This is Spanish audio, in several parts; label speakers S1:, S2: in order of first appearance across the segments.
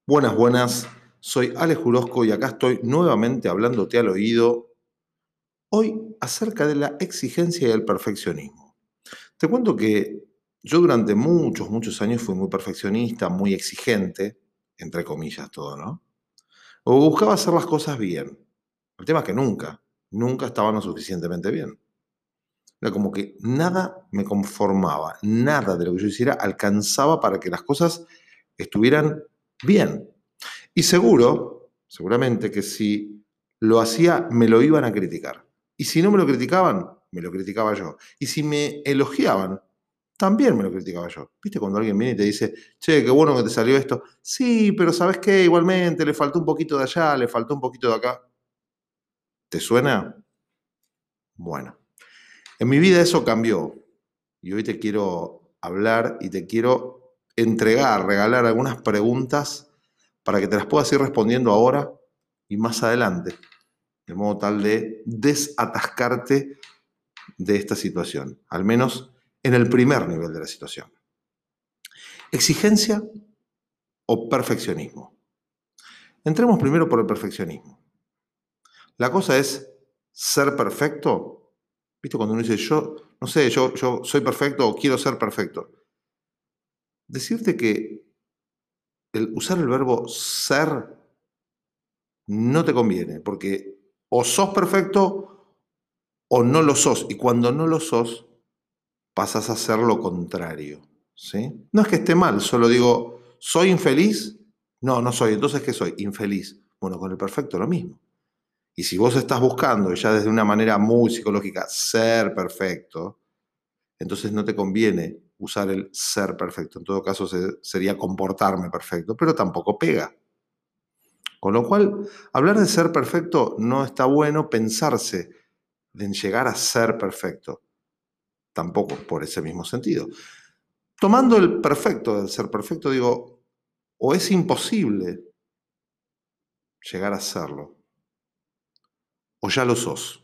S1: Buenas, buenas. Soy Alex Jurosco y acá estoy nuevamente hablándote al oído, hoy acerca de la exigencia y el perfeccionismo. Te cuento que yo durante muchos años fui muy perfeccionista, muy exigente, entre comillas todo, ¿no? O buscaba hacer las cosas bien. El tema es que nunca estaban lo suficientemente bien. Era como que nada me conformaba, nada de lo que yo hiciera alcanzaba para que las cosas estuvieran bien. Y seguramente que si lo hacía, me lo iban a criticar. Y si no me lo criticaban, me lo criticaba yo. Y si me elogiaban, también me lo criticaba yo. ¿Viste cuando alguien viene y te dice, che, qué bueno que te salió esto? Sí, pero ¿sabes qué? Igualmente le faltó un poquito de allá, le faltó un poquito de acá. ¿Te suena? Bueno, en mi vida eso cambió. Y hoy te quiero hablar y te quiero entregar, regalar algunas preguntas para que te las puedas ir respondiendo ahora y más adelante, de modo tal de desatascarte de esta situación, al menos en el primer nivel de la situación. ¿Exigencia o perfeccionismo? Entremos primero por el perfeccionismo. La cosa es ser perfecto. ¿Viste cuando uno dice, yo, no sé, yo soy perfecto o quiero ser perfecto? Decirte que el usar el verbo ser no te conviene, porque o sos perfecto o no lo sos. Y cuando no lo sos, pasas a hacer lo contrario. ¿Sí? No es que esté mal, solo digo, ¿soy infeliz? No, no soy. Entonces, ¿qué soy? Infeliz. Bueno, con el perfecto lo mismo. Y si vos estás buscando, ya desde una manera muy psicológica, ser perfecto, entonces no te conviene usar el ser perfecto. En todo caso, sería comportarme perfecto, pero tampoco pega. Con lo cual, hablar de ser perfecto no está bueno pensarse en llegar a ser perfecto, tampoco por ese mismo sentido. Tomando el perfecto del ser perfecto, digo, o es imposible llegar a serlo, o ya lo sos.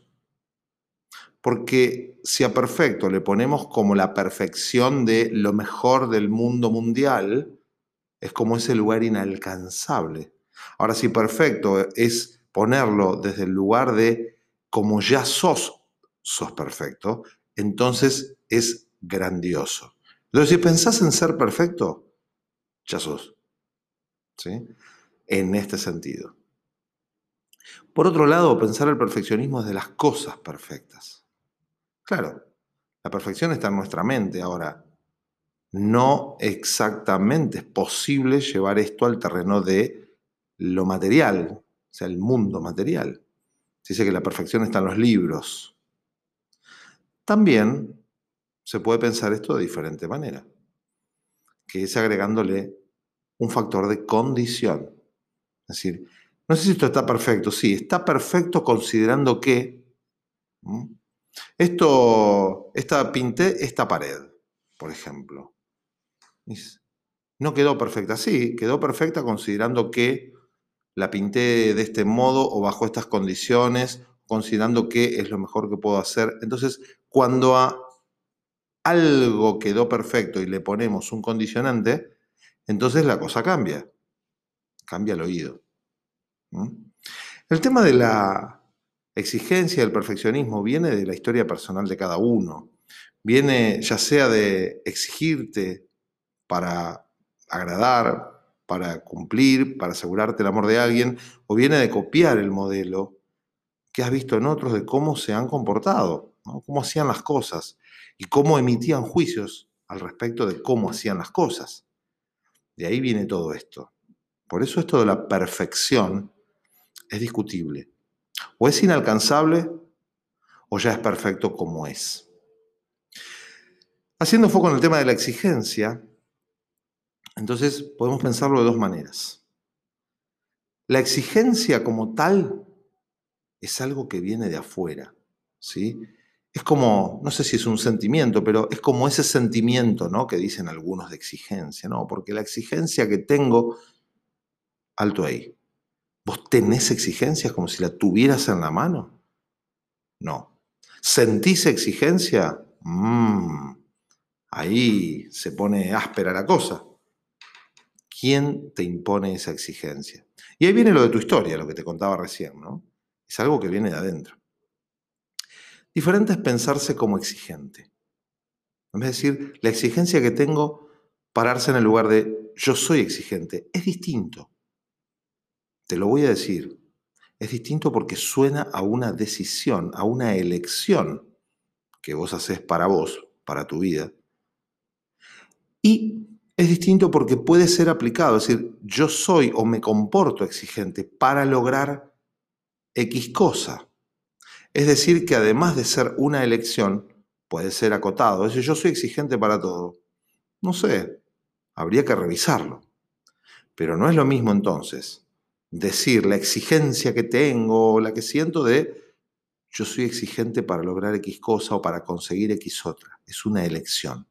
S1: Porque si a perfecto le ponemos como la perfección de lo mejor del mundo mundial, es como ese lugar inalcanzable. Ahora, si perfecto es ponerlo desde el lugar de como ya sos perfecto, entonces es grandioso. Entonces, si pensás en ser perfecto, ya sos. ¿Sí? En este sentido. Por otro lado, pensar el perfeccionismo desde las cosas perfectas. Claro, la perfección está en nuestra mente. Ahora, no exactamente es posible llevar esto al terreno de lo material, o sea, el mundo material. Se dice que la perfección está en los libros. También se puede pensar esto de diferente manera, que es agregándole un factor de condición. Es decir, no sé si esto está perfecto. Sí, está perfecto considerando que pinté esta pared, por ejemplo. No quedó perfecta. Sí, quedó perfecta considerando que la pinté de este modo o bajo estas condiciones, considerando que es lo mejor que puedo hacer. Entonces, cuando a algo quedó perfecto y le ponemos un condicionante, entonces la cosa cambia. Cambia el oído. El tema de la exigencia, del perfeccionismo, viene de la historia personal de cada uno. Viene ya sea de exigirte para agradar, para cumplir, para asegurarte el amor de alguien, o viene de copiar el modelo que has visto en otros de cómo se han comportado, ¿no? Cómo hacían las cosas y cómo emitían juicios al respecto de cómo hacían las cosas. De ahí viene todo esto. Por eso esto de la perfección es discutible. O es inalcanzable o ya es perfecto como es. Haciendo foco en el tema de la exigencia, entonces podemos pensarlo de dos maneras. La exigencia como tal es algo que viene de afuera, ¿sí? Es como, no sé si es un sentimiento, pero es como ese sentimiento, ¿no? Que dicen algunos de exigencia, ¿no? Porque la exigencia que tengo, alto ahí. ¿Vos tenés exigencias como si la tuvieras en la mano? No. ¿Sentís exigencia? Ahí se pone áspera la cosa. ¿Quién te impone esa exigencia? Y ahí viene lo de tu historia, lo que te contaba recién, ¿no? Es algo que viene de adentro. Diferente es pensarse como exigente. En vez de decir, la exigencia que tengo, pararse en el lugar de yo soy exigente. Es distinto. Te lo voy a decir. Es distinto porque suena a una decisión, a una elección que vos haces para vos, para tu vida. Y es distinto porque puede ser aplicado. Es decir, yo soy o me comporto exigente para lograr X cosa. Es decir, que además de ser una elección, puede ser acotado. Es decir, yo soy exigente para todo. No sé, habría que revisarlo. Pero no es lo mismo entonces decir la exigencia que tengo, la que siento de yo soy exigente para lograr X cosa o para conseguir X otra. Es una elección.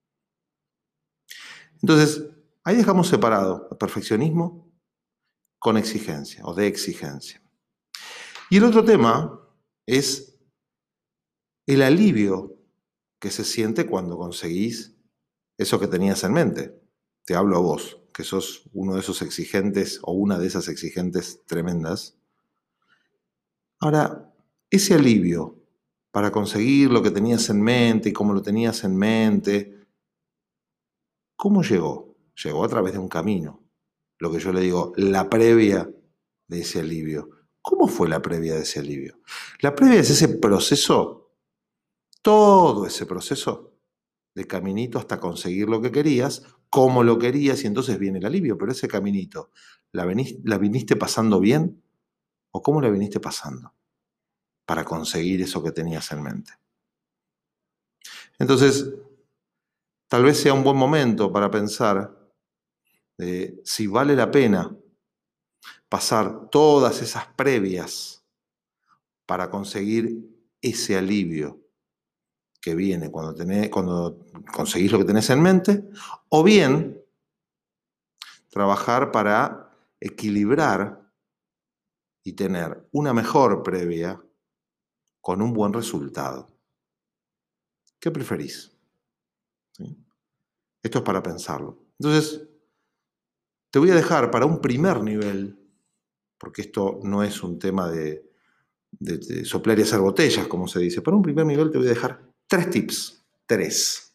S1: Entonces, ahí dejamos separado el perfeccionismo con exigencia o de exigencia. Y el otro tema es el alivio que se siente cuando conseguís eso que tenías en mente. Te hablo a vos, que sos uno de esos exigentes o una de esas exigentes tremendas. Ahora, ese alivio para conseguir lo que tenías en mente y cómo lo tenías en mente, ¿cómo llegó? Llegó a través de un camino. Lo que yo le digo, la previa de ese alivio. ¿Cómo fue la previa de ese alivio? La previa es ese proceso, todo ese proceso de caminito hasta conseguir lo que querías, cómo lo querías, y entonces viene el alivio. Pero ese caminito, ¿la viniste pasando bien o cómo la viniste pasando para conseguir eso que tenías en mente? Entonces, tal vez sea un buen momento para pensar si vale la pena pasar todas esas previas para conseguir ese alivio que viene cuando conseguís lo que tenés en mente, o bien trabajar para equilibrar y tener una mejor previa con un buen resultado. ¿Qué preferís? ¿Sí? Esto es para pensarlo. Entonces, te voy a dejar para un primer nivel, porque esto no es un tema de soplar y hacer botellas, como se dice. Para un primer nivel te voy a dejar 3 tips. 3.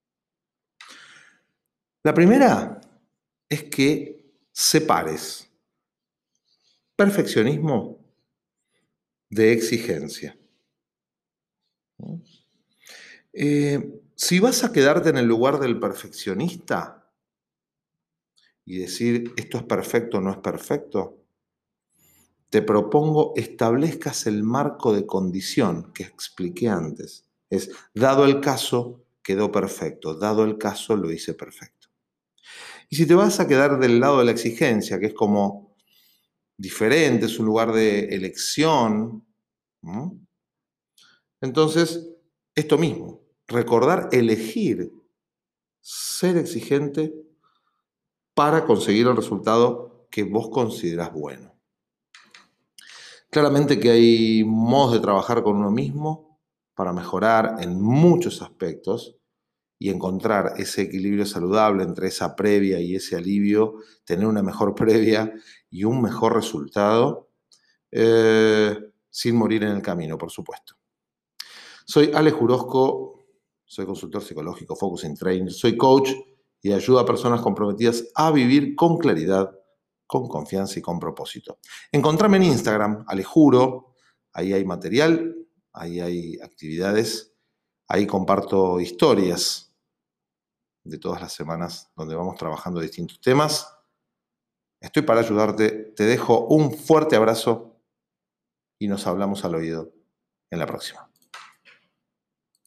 S1: La primera es que separes perfeccionismo de exigencia. Si vas a quedarte en el lugar del perfeccionista y decir esto es perfecto o no es perfecto, te propongo establezcas el marco de condición que expliqué antes. Es, dado el caso, quedó perfecto. Dado el caso, lo hice perfecto. Y si te vas a quedar del lado de la exigencia, que es como diferente, es un lugar de elección, ¿no? Entonces, esto mismo, recordar elegir ser exigente para conseguir el resultado que vos considerás bueno. Claramente que hay modos de trabajar con uno mismo para mejorar en muchos aspectos y encontrar ese equilibrio saludable entre esa previa y ese alivio, tener una mejor previa y un mejor resultado, sin morir en el camino, por supuesto. Soy Alex Jurosco, soy consultor psicológico, Focusing Trainer, soy coach y ayudo a personas comprometidas a vivir con claridad, con confianza y con propósito. Encontrame en Instagram, Alejuro, ahí hay material, ahí hay actividades, ahí comparto historias de todas las semanas donde vamos trabajando distintos temas. Estoy para ayudarte, te dejo un fuerte abrazo y nos hablamos al oído en la próxima.